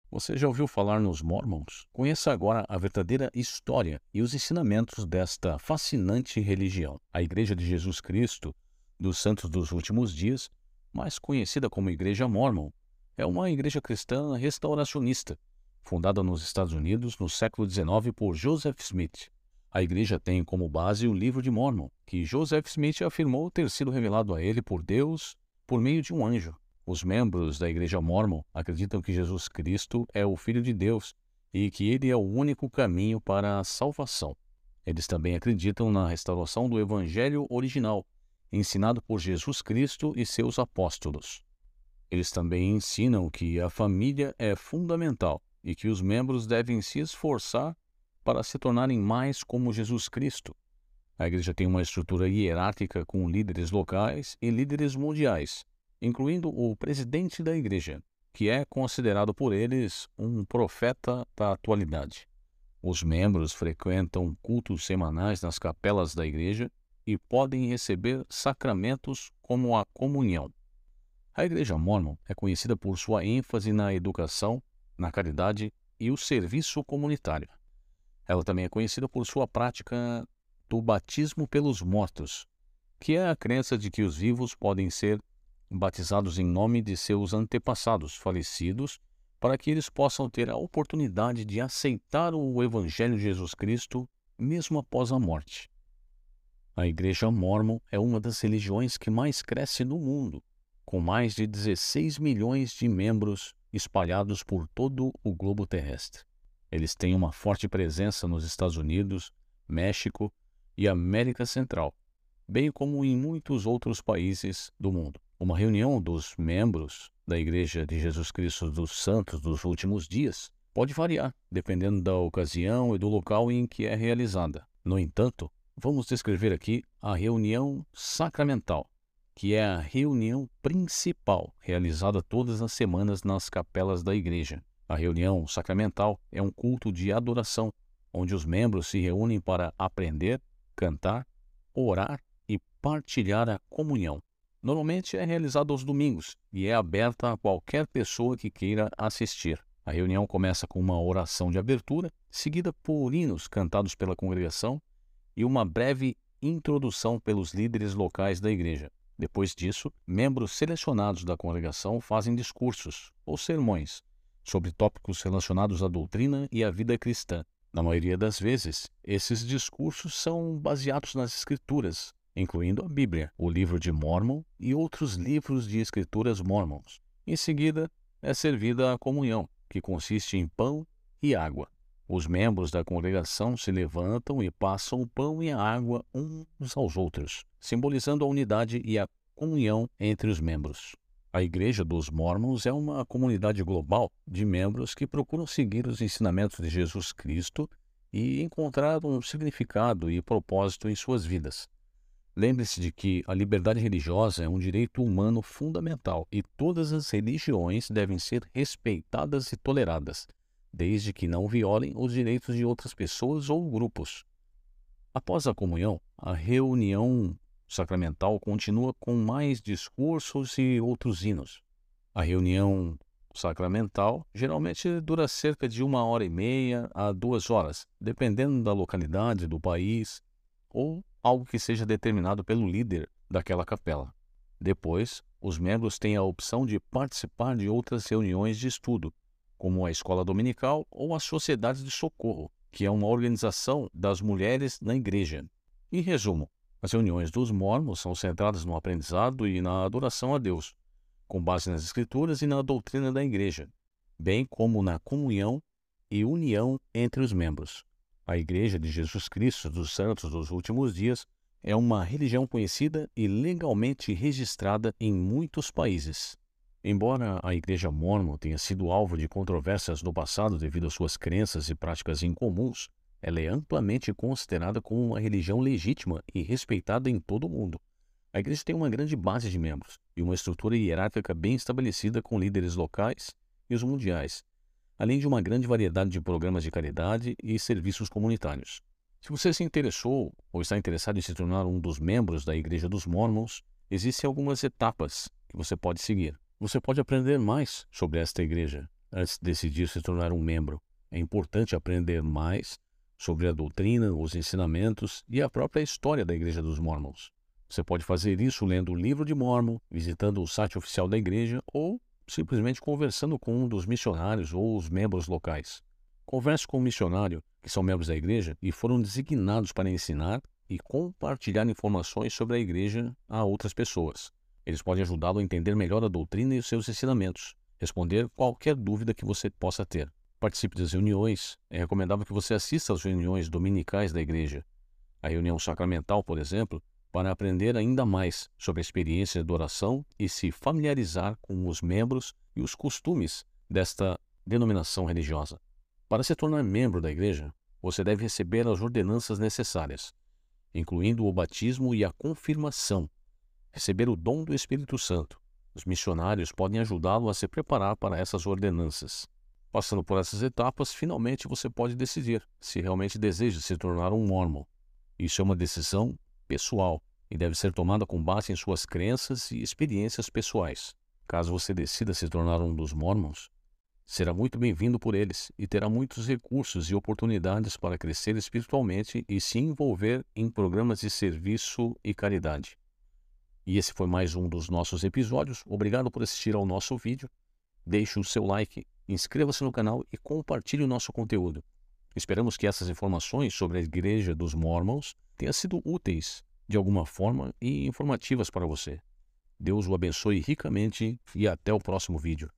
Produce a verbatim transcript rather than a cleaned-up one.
Você já ouviu falar nos Mormons? Conheça agora a verdadeira história e os ensinamentos desta fascinante religião. A Igreja de Jesus Cristo dos Santos dos Últimos Dias, mais conhecida como Igreja Mormon, é uma igreja cristã restauracionista, fundada nos Estados Unidos no século dezenove por Joseph Smith. A igreja tem como base o Livro de Mormon, que Joseph Smith afirmou ter sido revelado a ele por Deus por meio de um anjo. Os membros da Igreja Mormon acreditam que Jesus Cristo é o Filho de Deus e que ele é o único caminho para a salvação. Eles também acreditam na restauração do Evangelho original, ensinado por Jesus Cristo e seus apóstolos. Eles também ensinam que a família é fundamental e que os membros devem se esforçar para se tornarem mais como Jesus Cristo. A igreja tem uma estrutura hierárquica com líderes locais e líderes mundiais, incluindo o presidente da igreja, que é considerado por eles um profeta da atualidade. Os membros frequentam cultos semanais nas capelas da igreja e podem receber sacramentos como a comunhão. A Igreja Mormon é conhecida por sua ênfase na educação, na caridade e o serviço comunitário. Ela também é conhecida por sua prática do batismo pelos mortos, que é a crença de que os vivos podem ser batizados em nome de seus antepassados falecidos, para que eles possam ter a oportunidade de aceitar o Evangelho de Jesus Cristo mesmo após a morte. A Igreja Mormon é uma das religiões que mais cresce no mundo, com mais de dezesseis milhões de membros espalhados por todo o globo terrestre. Eles têm uma forte presença nos Estados Unidos, México e América Central, bem como em muitos outros países do mundo. Uma reunião dos membros da Igreja de Jesus Cristo dos Santos dos Últimos Dias pode variar, dependendo da ocasião e do local em que é realizada. No entanto, vamos descrever aqui a reunião sacramental, que é a reunião principal realizada todas as semanas nas capelas da igreja. A reunião sacramental é um culto de adoração, onde os membros se reúnem para aprender, cantar, orar e partilhar a comunhão. Normalmente é realizada aos domingos e é aberta a qualquer pessoa que queira assistir. A reunião começa com uma oração de abertura, seguida por hinos cantados pela congregação e uma breve introdução pelos líderes locais da igreja. Depois disso, membros selecionados da congregação fazem discursos ou sermões sobre tópicos relacionados à doutrina e à vida cristã. Na maioria das vezes, esses discursos são baseados nas Escrituras, incluindo a Bíblia, o Livro de Mormon e outros livros de escrituras mormons. Em seguida, é servida a comunhão, que consiste em pão e água. Os membros da congregação se levantam e passam o pão e a água uns aos outros, simbolizando a unidade e a comunhão entre os membros. A Igreja dos Mormons é uma comunidade global de membros que procuram seguir os ensinamentos de Jesus Cristo e encontrar um significado e propósito em suas vidas. Lembre-se de que a liberdade religiosa é um direito humano fundamental e todas as religiões devem ser respeitadas e toleradas, desde que não violem os direitos de outras pessoas ou grupos. Após a comunhão, a reunião sacramental continua com mais discursos e outros hinos. A reunião sacramental geralmente dura cerca de uma hora e meia a duas horas, dependendo da localidade, do país ou algo que seja determinado pelo líder daquela capela. Depois, os membros têm a opção de participar de outras reuniões de estudo, como a escola dominical ou a Sociedade de Socorro, que é uma organização das mulheres na igreja. Em resumo, as reuniões dos mormons são centradas no aprendizado e na adoração a Deus, com base nas Escrituras e na doutrina da igreja, bem como na comunhão e união entre os membros. A Igreja de Jesus Cristo dos Santos dos Últimos Dias é uma religião conhecida e legalmente registrada em muitos países. Embora a Igreja Mormon tenha sido alvo de controvérsias no passado devido às suas crenças e práticas incomuns, ela é amplamente considerada como uma religião legítima e respeitada em todo o mundo. A igreja tem uma grande base de membros e uma estrutura hierárquica bem estabelecida com líderes locais e os mundiais, além de uma grande variedade de programas de caridade e serviços comunitários. Se você se interessou ou está interessado em se tornar um dos membros da Igreja dos Mormons, existem algumas etapas que você pode seguir. Você pode aprender mais sobre esta igreja antes de decidir se tornar um membro. É importante aprender mais sobre a doutrina, os ensinamentos e a própria história da Igreja dos Mormons. Você pode fazer isso lendo o Livro de Mormon, visitando o site oficial da igreja ou simplesmente conversando com um dos missionários ou os membros locais. Converse com um missionário que são membros da igreja e foram designados para ensinar e compartilhar informações sobre a igreja a outras pessoas. Eles podem ajudá-lo a entender melhor a doutrina e os seus ensinamentos, responder qualquer dúvida que você possa ter. Participe das reuniões. É recomendável que você assista às reuniões dominicais da igreja. A reunião sacramental, por exemplo, para aprender ainda mais sobre a experiência de oração e se familiarizar com os membros e os costumes desta denominação religiosa. Para se tornar membro da igreja, você deve receber as ordenanças necessárias, incluindo o batismo e a confirmação, receber o dom do Espírito Santo. Os missionários podem ajudá-lo a se preparar para essas ordenanças. Passando por essas etapas, finalmente você pode decidir se realmente deseja se tornar um Mormon. Isso é uma decisão pessoal e deve ser tomada com base em suas crenças e experiências pessoais. Caso você decida se tornar um dos Mormons, será muito bem-vindo por eles e terá muitos recursos e oportunidades para crescer espiritualmente e se envolver em programas de serviço e caridade. E esse foi mais um dos nossos episódios. Obrigado por assistir ao nosso vídeo. Deixe o seu like, inscreva-se no canal e compartilhe o nosso conteúdo. Esperamos que essas informações sobre a Igreja dos Mormons tenham sido úteis de alguma forma e informativas para você. Deus o abençoe ricamente e até o próximo vídeo.